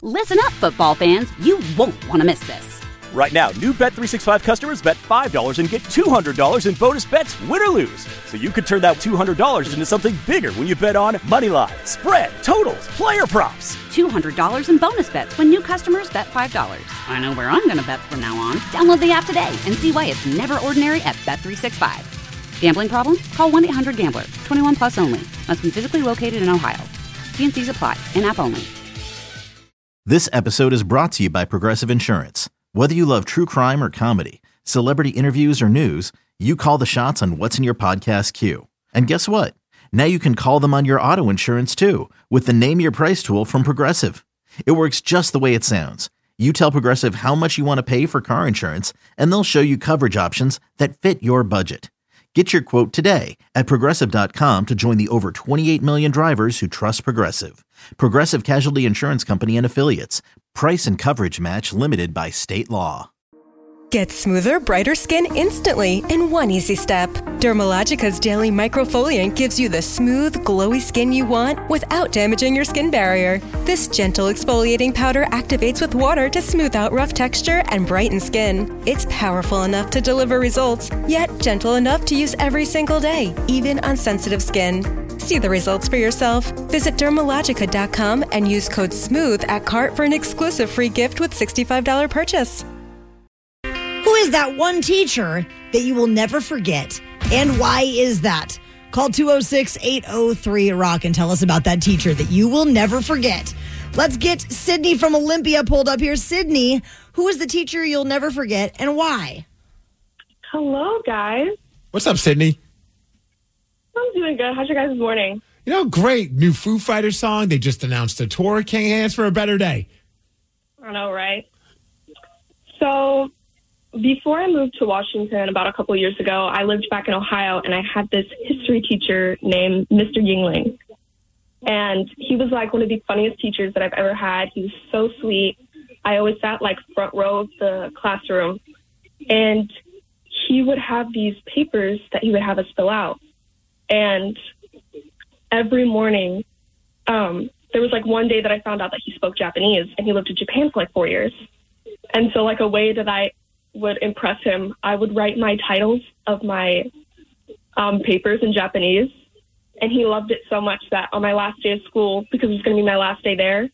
Listen up, football fans. You won't want to miss this. Right now, new Bet365 customers bet $5 and get $200 in bonus bets, win or lose. So you could turn that $200 into something bigger when you bet on money line, spread, totals, player props. $200 in bonus bets when new customers bet $5. I know where I'm going to bet from now on. Download the app today and see why it's never ordinary at Bet365. Gambling problem? Call 1-800-GAMBLER. 21 plus only. Must be physically located in Ohio. T&Cs apply. In-app only. This episode is brought to you by Progressive Insurance. Whether you love true crime or comedy, celebrity interviews or news, you call the shots on what's in your podcast queue. And guess what? Now you can call them on your auto insurance too with the Name Your Price tool from Progressive. It works just the way it sounds. You tell Progressive how much you want to pay for car insurance, and they'll show you coverage options that fit your budget. Get your quote today at Progressive.com to join the over 28 million drivers who trust Progressive. Progressive Casualty Insurance Company and Affiliates. Price and coverage match limited by state law. Get smoother, brighter skin instantly in one easy step. Dermalogica's Daily Microfoliant gives you the smooth, glowy skin you want without damaging your skin barrier. This gentle exfoliating powder activates with water to smooth out rough texture and brighten skin. It's powerful enough to deliver results, yet gentle enough to use every single day, even on sensitive skin. See the results for yourself. Visit Dermalogica.com and use code SMOOTH at cart for an exclusive free gift with $65 purchase. Who is that one teacher that you will never forget? And why is that? Call 206-803-ROCK and tell us about that teacher that you will never forget. Let's get Sydney from Olympia pulled up here. Sydney, who is the teacher you'll never forget and why? Hello, guys. What's up, Sydney? I'm doing good. How's your guys' morning? You know, great. New Foo Fighters song. They just announced a tour. Can't ask for a better day. I know, right? So, before I moved to Washington about a couple years ago, I lived back in Ohio, and I had this history teacher named Mr. Yingling. And he was like one of the funniest teachers that I've ever had. He was so sweet. I always sat like front row of the classroom. And he would have these papers that he would have us fill out. And every morning, there was like one day that I found out that he spoke Japanese, and he lived in Japan for like 4 years. And so like a way that I would impress him, I would write my titles of my papers in Japanese. And he loved it so much that on my last day of school, because it was going to be my last day there,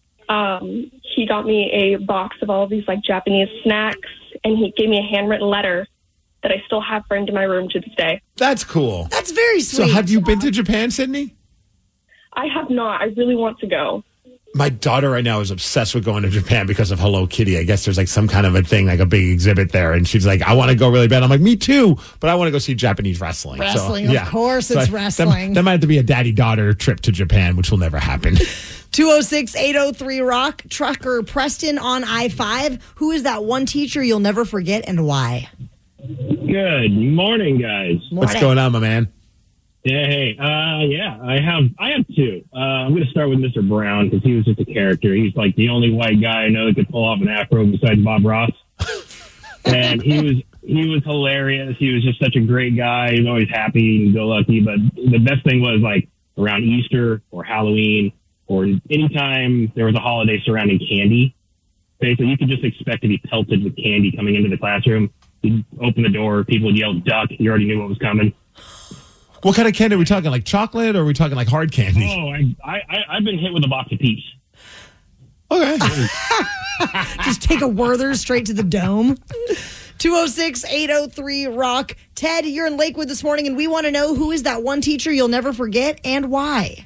he got me a box of all of these like Japanese snacks, and he gave me a handwritten letter that I still have framed in my room to this day. That's cool. That's very sweet. So have you been to Japan, Sydney? I have not. I really want to go. My daughter right now is obsessed with going to Japan because of Hello Kitty. I guess there's like some kind of a thing, like a big exhibit there. And she's like, I want to go really bad. I'm like, me too. But I want to go see Japanese wrestling. Wrestling, of course it's wrestling. That might have to be a daddy-daughter trip to Japan, which will never happen. 206-803-ROCK. Trucker Preston on I-5. Who is that one teacher you'll never forget and why? Good morning, guys. What's going on, my man? Yeah, hey, I have two. I'm going to start with Mr. Brown because he was just a character. He's like the only white guy I know that could pull off an afro besides Bob Ross. And he was hilarious. He was just such a great guy. He was always happy and go lucky. But the best thing was like around Easter or Halloween or anytime there was a holiday surrounding candy. Basically, you could just expect to be pelted with candy coming into the classroom. You'd open the door, people would yell duck. You already knew what was coming. What kind of candy are we talking? Like chocolate, or are we talking like hard candy? Oh, I've been hit with a box of Peeps. Okay. Just take a Werther's straight to the dome. 206-803-ROCK. Ted, you're in Lakewood this morning, and we want to know who is that one teacher you'll never forget and why?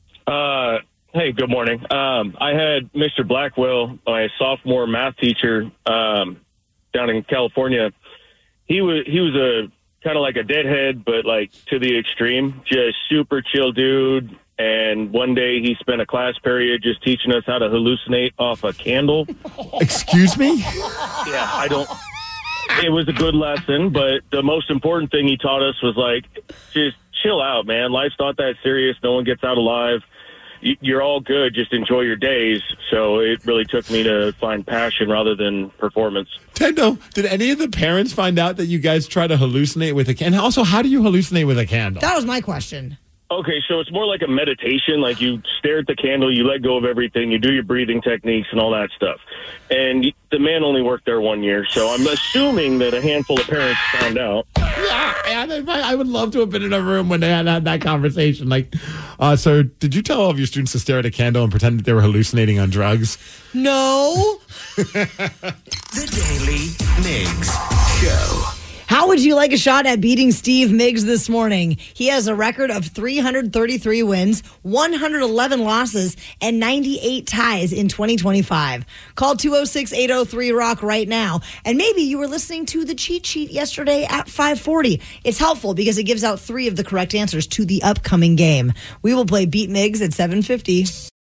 Hey, good morning. I had Mr. Blackwell, my sophomore math teacher down in California. He was a kind of like a deadhead, but like to the extreme, just super chill dude. And one day he spent a class period just teaching us how to hallucinate off a candle. Excuse me? Yeah, it was a good lesson, but the most important thing he taught us was like, just chill out, man. Life's not that serious. No one gets out alive. You're all good. Just enjoy your days. So it really took me to find passion rather than performance. Tendo, did any of the parents find out that you guys try to hallucinate with a candle? And also, how do you hallucinate with a candle? That was my question. Okay, so it's more like a meditation. Like you stare at the candle, you let go of everything, you do your breathing techniques and all that stuff. And the man only worked there 1 year, so I'm assuming that a handful of parents found out. Yeah, and I would love to have been in a room when they had that conversation. Like, so did you tell all of your students to stare at a candle and pretend that they were hallucinating on drugs? No. The Daily Migs Show. How would you like a shot at beating Steve Miggs this morning? He has a record of 333 wins, 111 losses, and 98 ties in 2025. Call 206-803-ROCK right now. And maybe you were listening to the cheat sheet yesterday at 5:40. It's helpful because it gives out 3 of the correct answers to the upcoming game. We will play Beat Miggs at 7:50.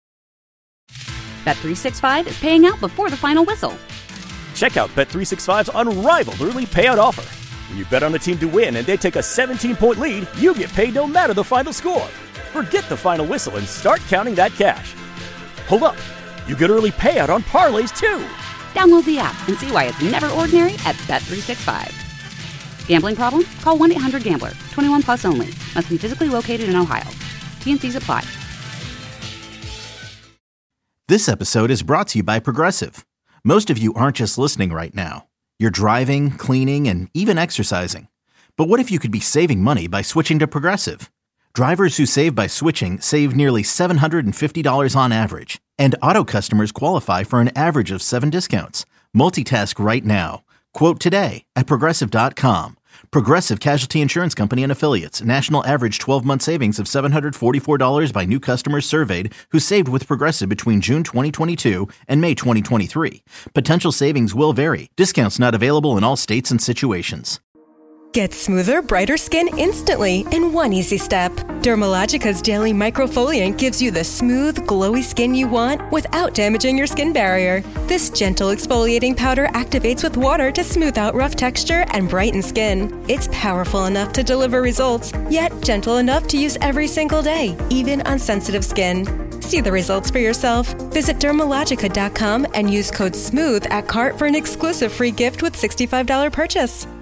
Bet365 is paying out before the final whistle. Check out Bet365's unrivaled early payout offer. When you bet on a team to win and they take a 17-point lead, you get paid no matter the final score. Forget the final whistle and start counting that cash. Hold up. You get early payout on parlays, too. Download the app and see why it's never ordinary at Bet365. Gambling problem? Call 1-800-GAMBLER. 21 plus only. Must be physically located in Ohio. T&Cs apply. This episode is brought to you by Progressive. Most of you aren't just listening right now. You're driving, cleaning, and even exercising. But what if you could be saving money by switching to Progressive? Drivers who save by switching save nearly $750 on average. And auto customers qualify for an average of 7 discounts. Multitask right now. Quote today at Progressive.com. Progressive Casualty Insurance Company and Affiliates. National average 12-month savings of $744 by new customers surveyed who saved with Progressive between June 2022 and May 2023. Potential savings will vary. Discounts not available in all states and situations. Get smoother, brighter skin instantly in one easy step. Dermalogica's Daily Microfoliant gives you the smooth, glowy skin you want without damaging your skin barrier. This gentle exfoliating powder activates with water to smooth out rough texture and brighten skin. It's powerful enough to deliver results, yet gentle enough to use every single day, even on sensitive skin. See the results for yourself. Visit Dermalogica.com and use code SMOOTH at cart for an exclusive free gift with $65 purchase.